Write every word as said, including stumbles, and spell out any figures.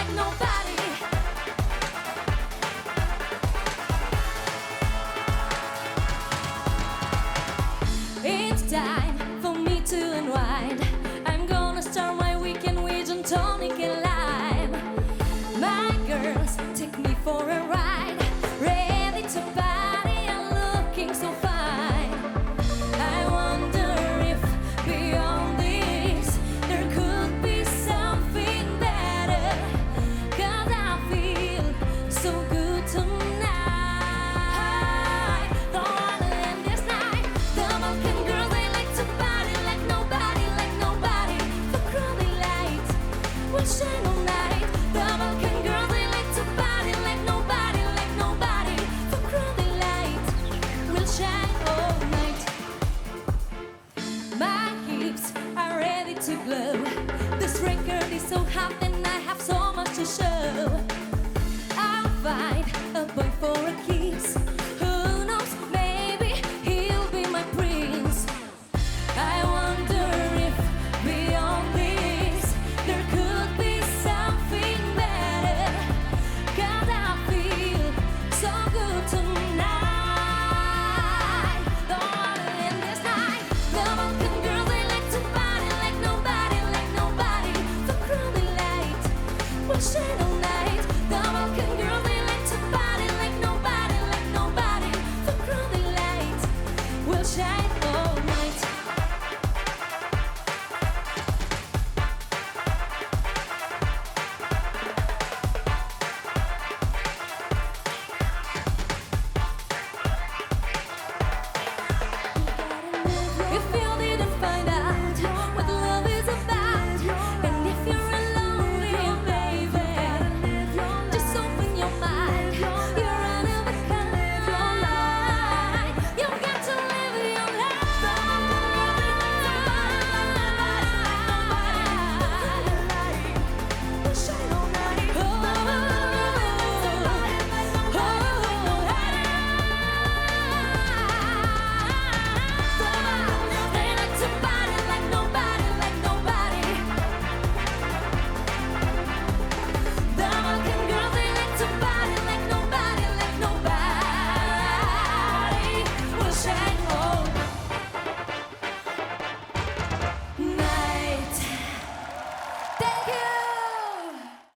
like nobody. It's time for me to unwind. I'm gonna start my weekend with gin tonic and lime. My girls take me for a ride, ready to party and looking so fine. I wonder if beyond this there could be something better, 'cause I feel so good tonight. Don't wanna end this night. The Balkan girls, they like to party like nobody, like nobody. The crumbly lights will shine all night. The Balkan girls, they like to party like nobody, like nobody. The crumbly lights will shine all night. My hips are ready to glow. This record is so hot and I have so much to show. I'll find a boy for a kiss. Who knows, maybe he'll be my prince. I wonder if beyond this there could be something better, 'cause I feel so good tonight. Don't wanna end this night. The Balkan girls, they like to party like nobody, like nobody. The crumbly light will shine on